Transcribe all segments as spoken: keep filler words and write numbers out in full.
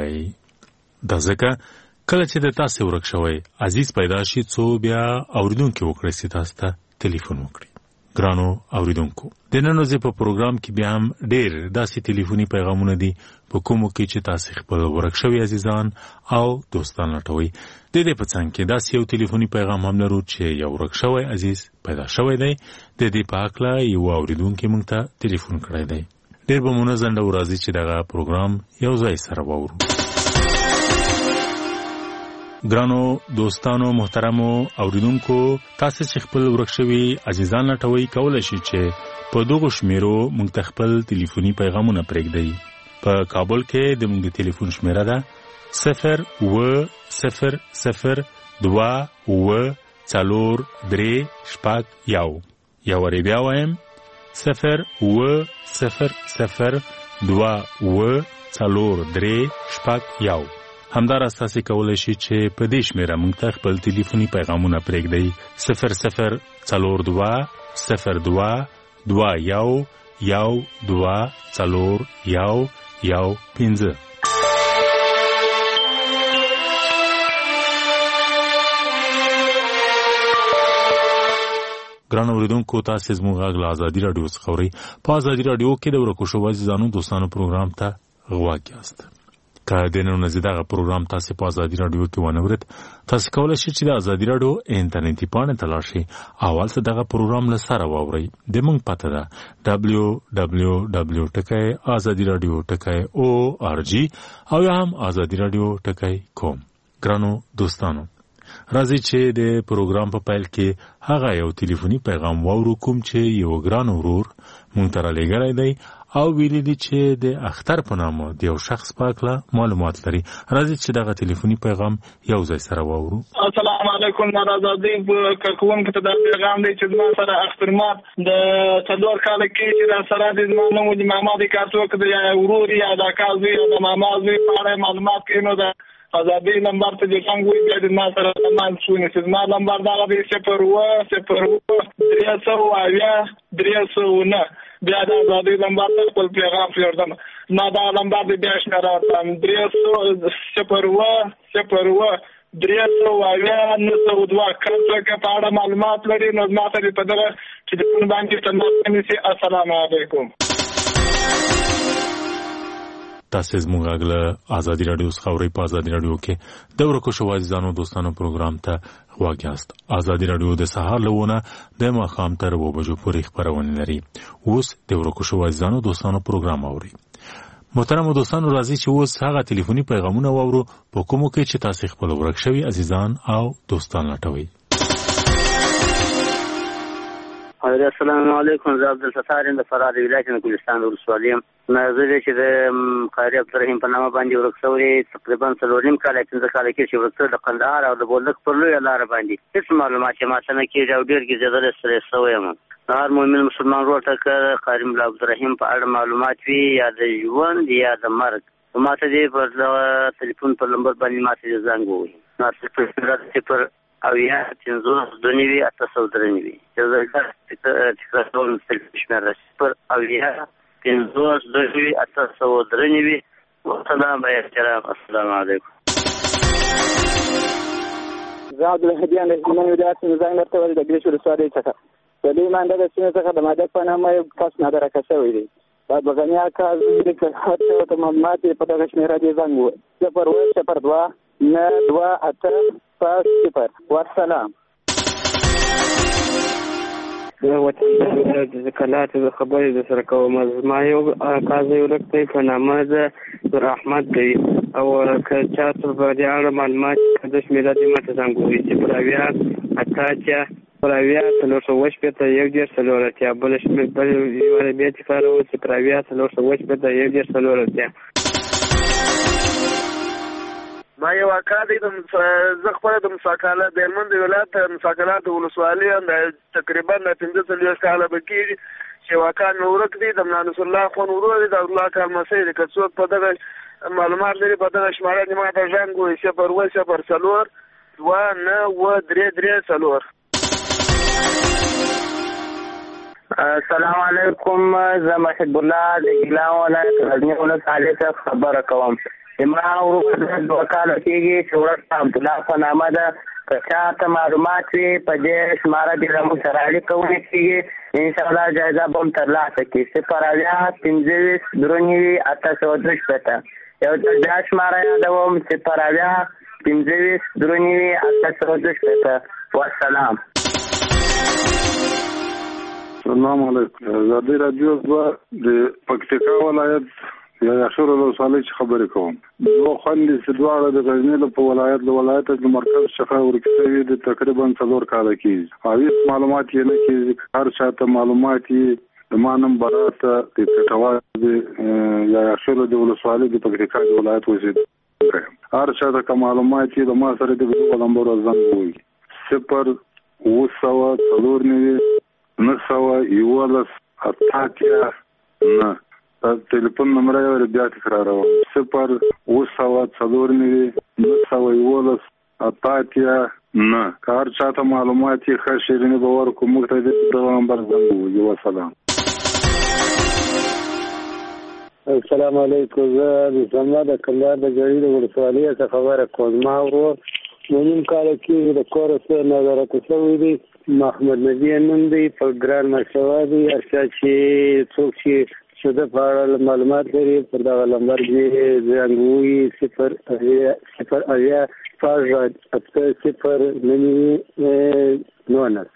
وایي. دا ځکه کله چې د تاسې ورک شوی عزیز پیدا شي څو بیا اوریدونکي وکړئ چې تاسو ته ټلیفون وکړي. ګرانو اوریدونکو، د نن ورځې په پروګرام کې بیا هم ډېر داسې ټلیفوني پیغامونه دي په کومو کې چې تاسې خپل ورک شوي عزیزان او دوستان لټوئ. د دې په څنګ کې داسې یو ټلیفوني پیغام هم لرو چې یو ورک شوی عزیز پیدا شوی دی. د دې په هکله یو اوریدونکي موږ ته ټلیفون کړی دی. ډېر به مو نه ځنډه راځي چې دغه پروګرام یو ځای سره واورو. ګرانو دوستانو محترمو اوریدونکو، تاسو چې خپل ورک شوي عزیزان لټوئ کولی شئ چې په دغو شمیرو موږ ته خپل ټلیفوني پیغامونه پرېږدئ. په کابل کې د موږ د ټلیفون شمیره ده صفر اوه صفر صفر دوه اوه څلور درې شپږ یو. یو وارې بیا وایم صفر اوه صفر صفر دوه اوه څلور درې شپږ یو. همداراز تاسې کولی شئ چې په دې شمیره موږ ته خپل ټلیفوني پیغامونه پرېږدئ صفر صفر څلور دوه صفر دوه دوه یو یو دوه څلور یو یو پنځه. ګران اوریدونکو، تاسې زموږ غږ له ازادي راډیو څخه اورئ. په ازادي راډیو کې د ورکو شوو عزیزانو دوستانو پروګرام ته غوږ یاست. که د نن ورځې دغه پروګرام تاسې په ازادي راډیو کې ونه اورئ، تاسې کولی شئ چې د ازادي راډیو انټرنیټي پاڼې ته لاړ شئ او هلته دغه پروګرام له سره واورئ. د موږ پته ده ډبلیو ډبلیو ډبلیو ټکی ازادي راډیو ټکی او آر جي او یا هم ازادي راډیو ټکی کوم. ګرانو دوستانو، راځئ چې د پروګرام په پیل کې هغه یو ټلیفوني پیغام واورو کوم چې یو ګران ورور موږ ته رالیږلی دی او ویلي دي چې د اختر په نامه د یو شخص په هکله معلومات لري. راځئ چې دغه ټلیفوني پیغام یو ځای سره واورو. السلام علیکم. د ازادۍ کارکوونکو ته دا پیغام دی چې زما سره اخترمات د څلور کاله کې چې را سره د زما نوم د ماما د کارڅوک د ورور یا د اکا زوی یا د ماما زوی په اړه معلومات کوي، نو د ازادۍ نمبر ته د څنګه وي بیا د ما سره سامان شونې چې زما نمبر دغه دی صفر اوه صفر اوه درې سوه اویا درې سوه نه. بیا د ازادۍ نمبر ته خپل پیغام پرېږدم. ما دا نمبر دی بیا شمېره ورکړم درې سوه صفر اوه صفر اوه درې سوه اویا نهه سوه دوه. کله څوک په اړه معلومات لري نو زما سره په دغه ټلیفون باندې تماس ونیسي. السلام علیکم. تاسې زموږ غږ له ازادي راډیو څخه اورئ. په ازادي راډیو کې د ورکو شوو عزیزانو دوستانو پروګرام ته غوږ یاست. ازادي راډیو د سهار له اووه نه د ماښام تر اووه بجو پورې خپرونې لري. اوس د ورکو شوو عزیزانو دوستانو پروګرام اورئ. محترمو دوستانو، راځئ چې اوس هغه ټلیفوني پیغامونه واورو په کومو کې چې تاسې خپل ورک شوي عزیزان او دوستان لټوئ. السلام علیکم. زه عبدالستار یم د فراه د ولایت نه ګلستان ولسوالي یم. زه چې د قاري عبدالرحیم په نامه باندې ورک شوی تقریبا څلور نیم کاله پنځه کاله کې چې ورک شوی د قندهار او د بولدک پر لویه لاره باندې هېڅ معلومات چې ما ته نه کېږي او ډېر ګرځېدلی ستړی شوی یم. د هر مؤمن مسلمان ورور ته که قاري ملا عبدالرحیم په اړه معلومات وي یا د ژوند یا د مرګ، ما ته دې په تلیفون په نمبر باندې ما ته دې زنګ ووهي. ما صفر اویا پنځوس دوه نوي اته سوه درې نوي. تکرارول شمېره صفر اویا پنځوس دوه نوي اته سوه درې نوي. والسلام احترام. السلام علیکم. زه عبدالهدیان د هلمند ولایت نه زنګ درته ویل د ګریش ولسوالۍ څخه. د دې مانده د سیمې څخه د مادک په نامه یو کس نادرکه شوی دی. باید بغني اکا زوی د هر څه ته معلومات یې په دغه شمېره دې زنګ ووهي صفر اوه صفر دوه نه دوه اته صفر. والسلام. زه وطن د کلاتو د خبرې د سره کوم. زما یو اکا زوی ورک دی په نامه د نور احمد دی او که چا ته په دې اړه معلومات د شمېره دې ما ته زنګ ووهي صفر اویا اته اتیا صفر اویا څلور سوه شپېته یو دېرش څلور اتیا. بله شمېر بل یوه بیا تکراروو صفر اویا څلور سوه شپېته یو دېرش څلور اتیا. ما یو اکا دی زه خپله د مساکاله د هلمند ولایت مساکاله د ولسوالي تقریبا پنځه څلوېښت کاله به کېږي چې یو اکا مې ورک دی د نانس الله خون ورور دی د عبدالله کال لمسی دی. که څوک په دغه معلومات لري په دغه شماره دې ما ته زنګ ووهي صفر اوه صفر څلور دوه نه اوه درې درې څلور. السلام علیکم. زه محب الله د ګیلان ولایت غزني ولسوالۍ څخه خبره کوم. زما ورور دوه کاله کېږي چې ورته عبدالله په نامه ده. که چاته معلومات وي په دې شماره دې زموږ سره اړیکه ونیسي، انشاءالله جایزه به هم ترلاسه کړي. صفر اویا پنځه ویشت درې نوي اته سوه دوه شپېته. یو ځل بیا شماره یادوم، صفر اویا پنځه ویشت درې نوي اته سوه دوه شپېته. والسلام. السلام علیکم. ازادي راډیو د پکتیکا ولایت یا یاشور ولسوالۍ څخه خبرې کوم. دوه خوندې چې دواړه د غزني په ولایت له ولایت د مرکز څخه ورکړي دي تقریبا څلور کاله کېږي. او هیڅ معلومات یې نه کېږي. هر چاته معلومات یې د ما نوم براته د پټوال د یا یاشور د ولسوالۍ د پکتیکا د ولایت اوسېدونکی. هر چاته که معلومات یې د ما سره د دغه نمبر زنګ ووهي. صفر اوه سوه څلور نوي نه سوه یولس اته اتیا نه. ټلیفون نمبر یې بیا تکراروم، صفر اوه سوه څلور نوي نه سوه یولس اته اتیا نه. که هر چاته معلومات یې ښه شیریني به ورکړو، موږ ته د دغه نمبر زنګ ووهي. وسلام. السلام علیکم. زه د زما د کندهار د جړي د ولسوالۍ څخه خبره کوم. ما ورور نیم کال کېږي د کور سره نظارت شوی دی. محمد نبی نوم دی، په ګران مشوه دی. هر چا چې څوک چې د په اړه معلومات لري پر دغه نمبر دې زنګ ووهي. صفر اویا صفر اویا شپږ اته صفر نوي نولس.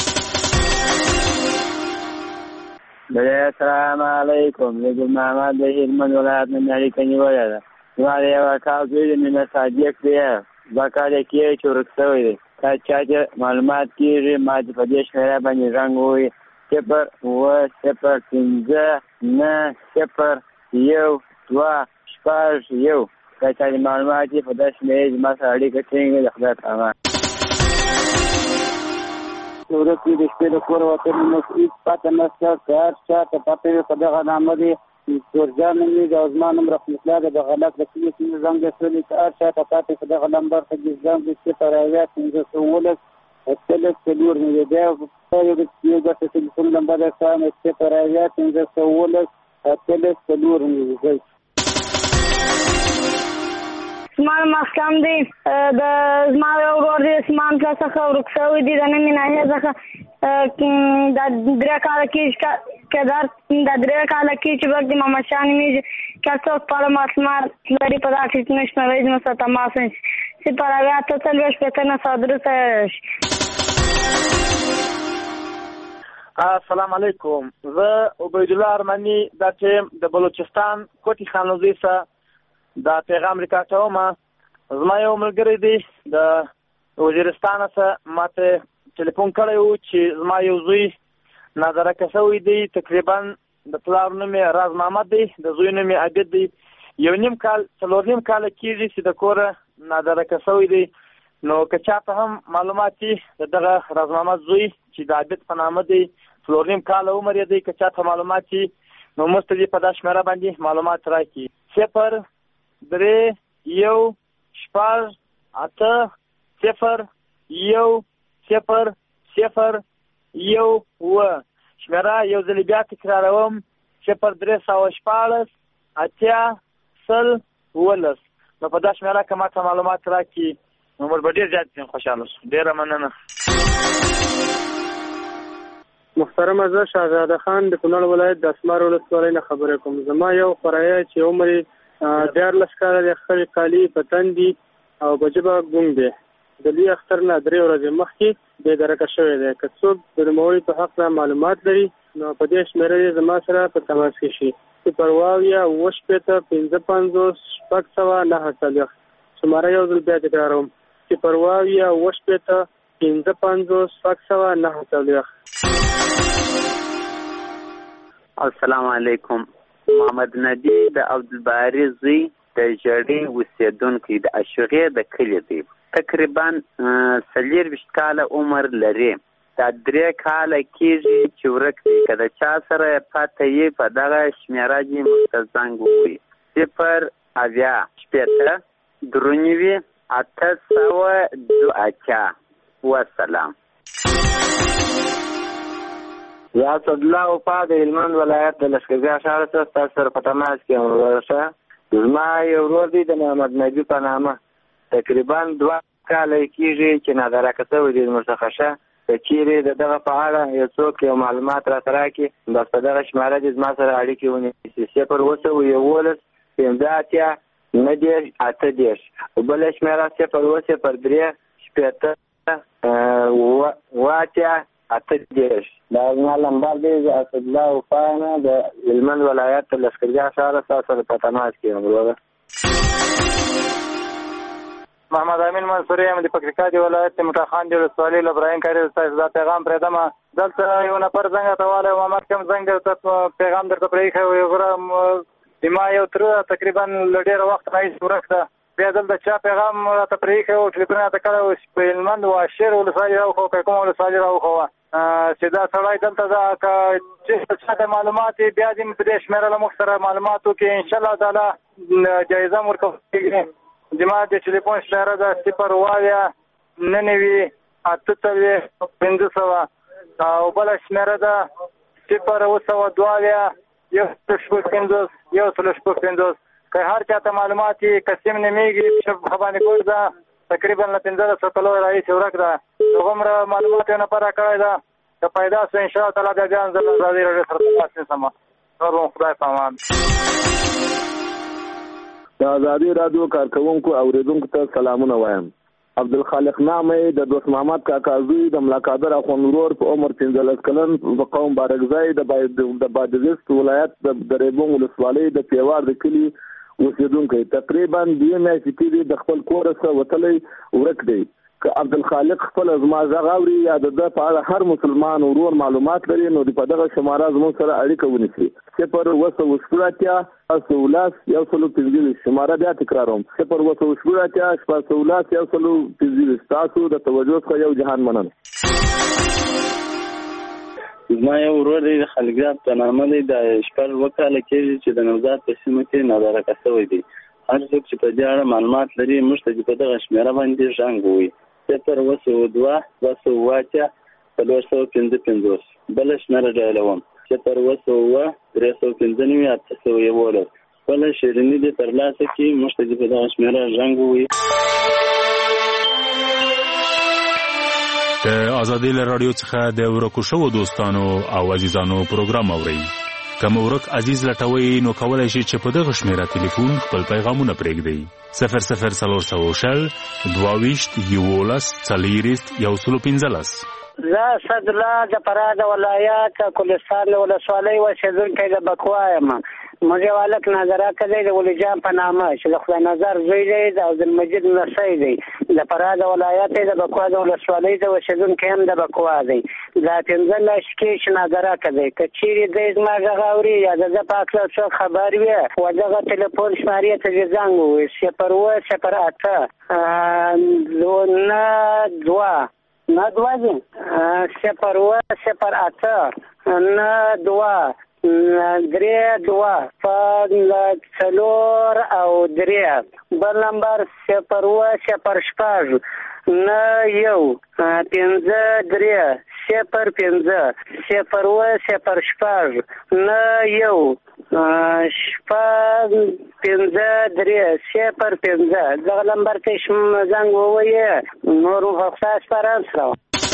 السلام علیکم. زه ګل محمد د هلمند ولایت نه اړیکه نیولې ده. زما د یو اکا زوی د مینه صادق دی، دوه کاله کېږي چې ورک شوی دی. که چا چې معلومات کېږي ما چې په دې شمېره باندې زنګ ووهي. صفر اوه صفر پنځه نه صفر یو دوه شپږ یو. که چا چې معلومات یې په دې شمېرې زما سره اړیکه ټینګوي. د خدای په امان. ورځ کې د شپې د کور وتلو نو هېڅ پته نشته. که هر چا ته پته وي په دغه نامه دی تورجان نومېږي او زما نوم رحمت الله دی. د غلط د کلي څخه زنګ اخلي. که هر چا ته پته په دغه نمبر ته دې زنګ وي. صفر اویا پنځه سوه اوولس اتلس څلور نوي. بیا یو داسې ټلیفون نمبر یې کوم، صفر اویا پنځه سوه اوولس اتلس څلور نوي. اسمان مسلم دی. د زما یو ورور دی اسمان پله څخه ورک شوی دی. د نومې ناحیې څخه دا درې کاله کېږي که دا درې کاله کېږي چې بګ د محمد شاه نومېږي. که څوک په اړه معلومات لري په دا ټلیفون شمېره زما سره تماس ونیسي. صفر اویا اته څلوېښت شپېته نه سوه درې څلوېښت. السلام علیکم. زه عبیدالله ارمني دا ټیم د بلوچستان کوټي خانوزي څخه دا پیغام ریکارډ کوم. زما یو ملګری دی د وزیرستان څخه ماته ټلیفون کړی و چې زما یو زوی نظرکه شوی دی. تقریبا د پلار نوم یې راز محمد دی، د زوی نوم یې عابد دی. یو نیم کال څلور نیم کاله کېږي چې د کوره نظرکه شوی دی. نو که چاته هم معلومات وي د دغه راز محمد زوی چې د عابد په نامه دی، څلور نیم کاله عمر یې دی، که چاته معلومات وي نو موږ ته دې په دا شمېره باندې معلومات راکړي. صفر درې یو شپږ اته صفر یو صفر صفر یو اوه. شمېره یو ځل بیا تکراروم، صفر درې سوه شپاړس اتیا سل اوولس. نو په دا شمېره که ماته معلومات راکړي نو موږ به ډېر زیات خوشحاله شو. ډېره مننه. محترمه، زه شهزاده خان د کونړ ولایت د اسمار ولسوالۍ نه خبرې کوم. زما یو خوریی چې عمر یې دیارلس کاله دی، خړې کالي په تن دي او په ژبه ګونګ دی. د لوی اختر نه درې ورځې مخکې بې درکه شوی دی. که څوک د نوموړي په حق معلومات لري نو په دې شمېره یې زما سره په تماس کې شي. صفر اویا اوه شپېته پنځه پنځوس شپږ سوه نهه څلوېښت. شماره یو ځل بیا تکراروم، صفر اویا اوه شپېته پنځه پنځوس شپږ سوه نهه څلوېښت. السلام علیکم. محمد نبی د عبدالباري زوی د ژړۍ اوسېدونکی د اشغې د کلي دی. تقریبا څلېرویشت کاله عمر لري. دا درې کاله کېږي چې ورک دی. که د چا سره پته یې په دغه شمېره دې موږ ته زنګ ووهي. صفر اویا شپېته درې نوي اته سوه دوه اتیا. وسلام. یا اسدالله وفا د هلمند ولایت د لښکرګاه ښار څخه ستاسو سره په تماس کې یم. ورشه زما یو ورور دی د محمد نبی په نامه، تقریبا دوه کاله کېږي چې نادرکه شوی دی زموږ څخه ښه. که چیرې د دغه په اړه یو څوک یو معلومات راته راکړي، بس په دغه شماره دې زما سره اړیکې ونیسي. صفر اووه سوه یولس پنځه اتیا نهه دېرش اته دېرش. بله شمېره صفر اووه صفر درې شپېته اووه اتیا اته دېرش. دا زما لمبر دی. زه اسدالله وفا یم د هلمند ولایت د لښکرګاه ښار ستاسو سره په تماس کې یم وروره. محمد امین منصوري یم د پکتیکا د ولایت د مټاخان د ولسوالۍ له ابراهیم کاري ستاسو دا پیغام پرېږدمه. دلته یو نفر زنګ راته والی و، محمد کوم زنګ درته پیغام درته پرېښی و. یو ګوره د ما یو تره تقریبا له ډېره وخت راهیسې ورک ده. بیا دلته چا پیغام راته پرېښی و، ټلیفون راته کړی و په هلمند واشیر ولسوالي راوښوه، که کومه ولسوالي راوښوه چې دا سړی دلته ده. که چې چا ته معلومات وي بیا دې په دې شمېره له موږ سره معلومات وکړي، انشاءالله تعالی جایزه هم ورکول کېږي. زما د ټلیفون شمېره ده صفر اووه اویا نهه نوي اته څلوېښت پنځه سوه، او بله شمېره ده صفر اووه سوه دوه اویا یو سل شپږ پنځوس یو سل شپږ پنځوس. که هر چا ته معلومات وي، قسم نومېږي، په باندې ګل ده، تقریبا له پنځلسو کلو راهیسې ورک ده. هغومره معلومات یو نفر راکړی ده. که پیدا سو انشاءالله تعالی بیا بیا زه له ازادي راډیو سره تماس نیسم. نور به خدای په امان. د ازادي راډیو کارکوونکو اوریدونکو ته سلامونه وایم. عبدالخالق نامې د دوست محمد کاکا زوی د ملاقادر اخوند ورور په عمر پنځلس کلن په قوم بارکزای د بادغیس ولایت د ریبون ولسوالۍ د پیوار د کلي اوسېدونکی تقریبا دوه میاشتې کېږي د خپل کوره څخه وتلی ورک دی. که عبدالخالق خپل زما غږ اوري یا د ده په اړه هر مسلمان ورور معلومات لري، نو په دغه شماره زموږ سره اړیکه ونیسي. صفر اووه سوه شپږ اتیا شپږ سوه لس یو سل پنځلس. شماره بیا تکراروم، صفر اووه سوه شپږ اتیا شپږ سوه لس یو سل پنځلس. تاسو د توجه څخه یو جهان مننه. زما یو ورور دی د خلګراب په نامه دی، د شپږ اووه کاله کېږي چې د نوزاد په سیمه کې نادرکه شوی دی. هر څوک چې په دې اړه معلومات لري موږ ته په دغه شمېره باندې زنګ ووهي. صفر اووه سوه دوه دوه سوه اووه اتیا څلور سوه پنځه پنځوس. بله شمېره ډایلوم صفر اووه سوه اووه درې سوه پنځه نوي اته سوه یولس. بله شیریني دې ترلاسه کړي، موږ ته په دغه شمېره زنګ ووهي. د ازادي راډیو څخه د ورکو شوو دوستانو او عزیزانو پروګرام اورئ. که مو ورک عزیز لټوئ نو کولی شئ چې په دغه شمېره تلیفون خپل پیغامونه پرېږدئ. صفر صفر څلور سوه شل دوه ویشت یولس څلېرویشت یو سل پنځلس. زه اسدالله د فراه د ولایت کلستان د ولسوالۍ اوسېدونکی د بکوا یم. موږ یو هلک نادرکه دی د ولي جان په نامه چې د خدای نظر زوی دی د عبدالمجید لسی دی. د فراه د ولایت د بکوا د ولسوالۍ د اوسېدونکی هم د بکوا دی. دا پنځلس کې چې نادرکه دی. که چیرې دی زما غږ اوري یا د ده په هکله څوک خبر وي و دغه تلیفون شمارې ته دې زنګ ووهي. صفر اووه صفر اته نه دوه نه دوه دي صفر اووه صفر اته نه دوه درې دوه په څلور او درې. بل نمبر صفر اووه صفر شپږ نه یو پنځه درې صفر پنځه صفر اووه صفر شپږ نه یو شپږ پنځه درې صفر پنځه. دغه نمبر ته زنګ ووهئ. نور مو خدای سپارم. سلام.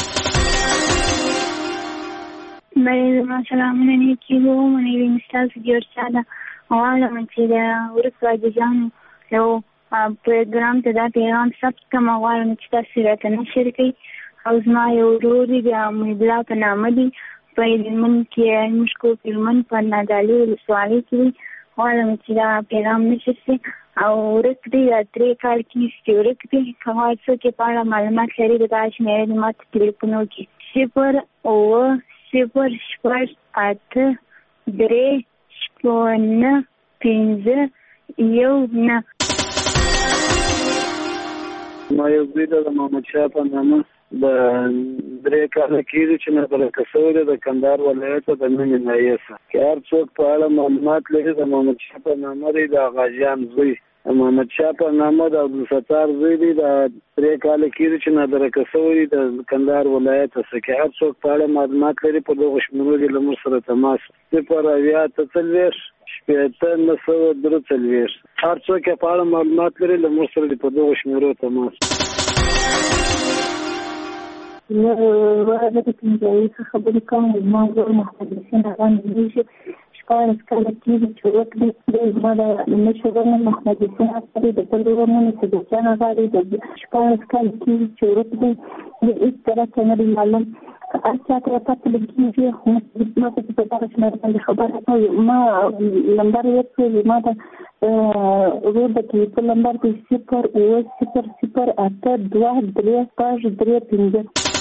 بله سلامونه نیکي وم. منیوم ستاسو جوړ ده. غواړم چې د ورک عزیزانو یو پروګرام ته دا پیغام ثبت کړم. غواړم چې تاسو راته نشر کړئ. او زما یو ورور دی د محبالله په نامه دی، په هلمند کې زموږ کور په هلمند په نادعلي ولسوالۍ کې دی. غواړم چې دا پیغام نشر شي. او ورک دی دا درې کال کېږي چې ورک دی. که غواړئ څوک یې په اړه معلومات لري د دغه شمېرې دې ما ته ټلیفون وکړي. صفر اووه صفر شپږ اته درې شپږ نه پنځه یو نه. ما یو زوی دی د محمد شاه په نامه، د درې کاله کېږي چې نادرکه شوی دی د کندهار ولایت د نومې ناحیې څخه. که هر څوک په اړه معلومات لري د محمد شاه په نامه دی، د غازیان زوی محمد شاه په نامه د عبدالستار زوی دی. د درې کاله کېږي چې نادرکه شوی د کندهار ولایت څخه کې. هر څوک په اړه معلومات لري په دغو شمېرو دې له موږ سره تماس صفر اویا اته څلوېښت شپېته نهه سوه درې څلوېښت. هر څوک یې په اړه معلومات لري له موږ سره په دغو شمېرو تماس. زه ورځ د پنځاوي څخه خبرې کوم. زما زوی محمد حسین اغا نومېږي. شپاړس کاله کېږي چې ورک دی. زما د مشر ورور نوم محمد حسین اغا دی. د بل ورور نوم صدیقجان اغا دی. د شپاړس کاله کېږي چې ورک دی. د هېڅ طرف ته نه دی معلوم. هر چا ته پته لګېږي خو ما ته په دغه شمېر باندې خبره کوي. ما نمبر ورکړی. ما د ورور د ټلیفون نمبر دی صفر اووه صفر صفر اته دوه درې شپږ درې پنځه.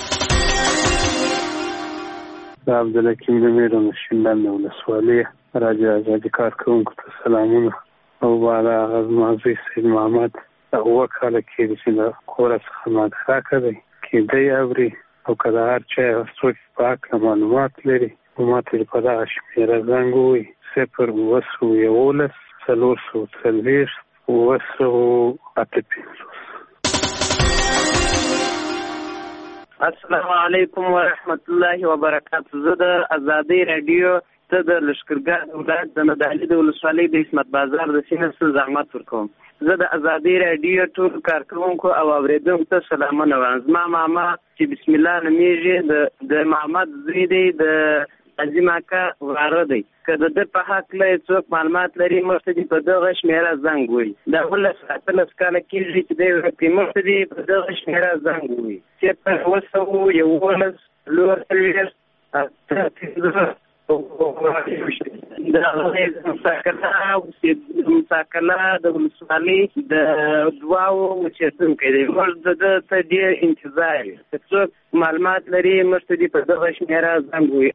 د عبدالحکیم د میر مشینډان د ولسوالۍ راجع ازادي کارکوونکو ته سلامونه. او بالا هغه زما زوی سید محمد اووه کاله کېږي چې له کوره څخه مادرکه دی. کېدی اوري او که د هر چا څوک په هکله معلومات لري نو ما ته په دغه شمېره زنګ ووایي صفر اووه سوه یولس څلور سوه څلوېښت اووه سوه اته پنځوس. السلام علیکم ورحمت الله وبرکاته. زه د ازادۍ راډیو ته د لښکرګاه ولایت د ندالي د ولسوالۍ د عصمت بازار د سیمې څخه زحمت ورکوم. زه د ازادۍ راډیو ټول کارکوونکو او اورېدونکو ته سلامونه وایم. زما ماما چې بسم الله نومېږي د محمد زوی دی، د عظیم اکا وراره دی. که د ده په هکله څوک معلومات لري موږ ته دې په دغه شمېره زنګ ووایي. د اوولس اتلس کاله کېږي چې دی ورک دی. موږ ته دې په دغه شمېره زنګ ووایي صفر اووه سوه یولس څلور څلوېښت اته پنځه. د مساکله د ولسوالۍ د دواړو اوسېدونکی دی. موږ د ده ته ډېر انتظار یو. که څوک معلومات لري موږ ته دې په دغه شمېره زنګ ووایي.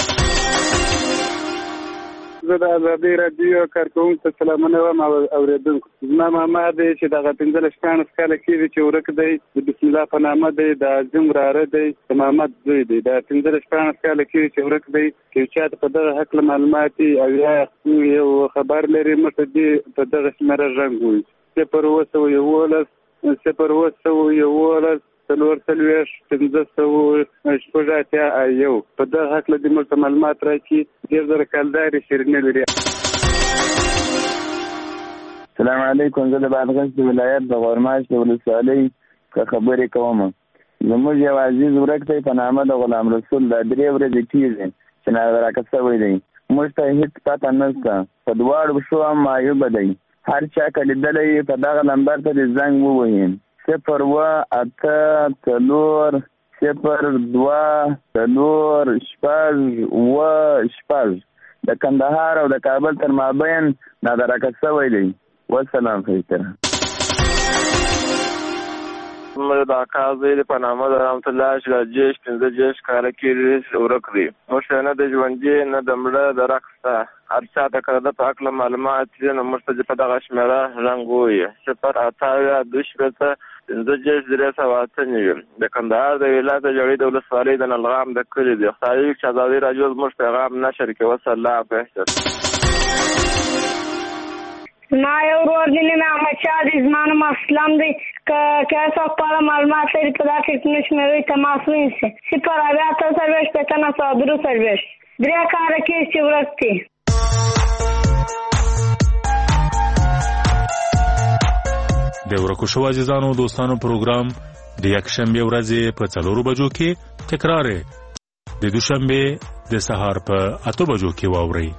زه د ازادۍ راډیو کارکوونکو ته سلامونه وایم او اورېدونکو. زما ماما دی چې دغه پنځلس شپاړس کاله کېږي چې ورک دی. د بسم الله په نامه دی. د عظیم وراره دی. د محمد زوی دی. د پنځلس شپاړس کاله کېږي چې ورک دی. که چا ته په دغه هکله معلومات او یا یو خبر لري موږ ته دې په دغه شمېره زنګ ووایي صفر اووه سوه یولس صفر اووه سوه یولس څلور څلوېښت پنځه سوه شپږ اتیا یو. په دغه هکله دې موږ ته معلومات راکړي. ډېر زره کلدارې شیرینې لري. سلام علیکم. زه د بادغیس د ولایت د غورماش د ولسوالۍ څخه خبرې کوم. زموږ یو عزیز ورک دی په نامه د غلام رسول. دا درې ورځې کېږي چې نادرکه شوی دی. موږ ته هېڅ پته نشته. په دواړو پښو هم معیوبه دی. هر چا که لیدلی په دغه نمبر ته دې زنګ ووهي صفر اووه اته څلور صفر دوه څلور شپږ اووه شپږ. د کندهار او د کابل تر مابین نادرکه شوی دی. والسلام خیتر. زموږ د اکا زوی دی په نامه د رحمت الله چې د جېش پنځه جېش کاله کېږي ورک دی. موږ ته نه د ژوندي نه د مړه درک شته. هر چا ته که د ده په هکله معلومات وي نو موږ ته دې په دغه شمېره زنګ ووایي صفر اته اویا دوه شپېته پنځه جېش درې سوه اته نوي. د کندهار د ولایت د جړۍ د ولسوالۍ د نلغام د کلي دی. خدای وکړي چې ازادۍ راډیو زموږ پیغام نشر کړي. وسلام بهتر. زما یو ورور دی نوم احمدشاه دی. زما نوم اسلم دی. که که څوک په اړه معلومات لري په دغه ټلیفوني شمېرې تماس ونیسي صفر اویا اته څلوېښت شپېته نهه سوه درې څلوېښت. درې کاله کېږي چې ورک دی. د ورکو شوو عزیزانو دوستانو پروګرام د یکشنبې ورځې په څلورو بجو کې تکرار د دوشنبې د سهار په اته بجو کې واورئ.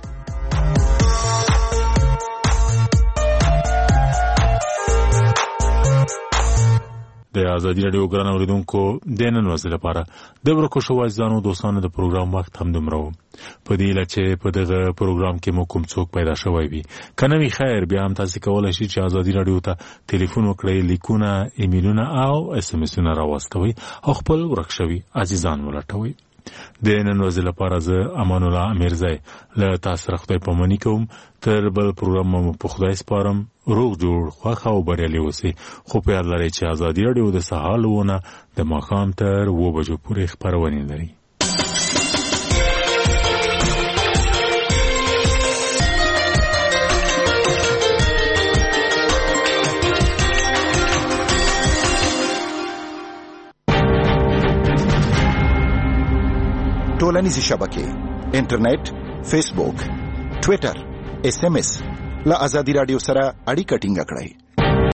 د ازادي راډیو ګران اوریدونکو د نن ورځې لپاره د ورکو شوو عزیزانو دوستانو د پروګرام وخت هم دومره و. په دې هیله چې په دغه پروګرام کې مو کوم څوک پیدا شوی وي. که نه وي خیر بیا هم تاسې کولی شئ چې ازادي راډیو ته تلیفون وکړئ، لیکونه، ایمیلونه او اس ام اسونه راواستوئ او خپل ورک شوي عزیزان ولټوئ. د نن ورځې لپاره زه امان الله امیرزی له تاسو سره خدای پاماني کوم. تر بل پروګرام مو په خدای سپارم. روغ جوړ خوښ او بریالي اوسئ. خو په یاد لرئ چې ازادي راډیو د سهار له اووه نه د ماښام تر اووه بجو پورې خپرونې لري. ټولنیزې شبکې، انټرنیټ، فیسبوک، ټویټر، اس ام اس له ازادي رادیو سره اړیکه ټینګه کړئ.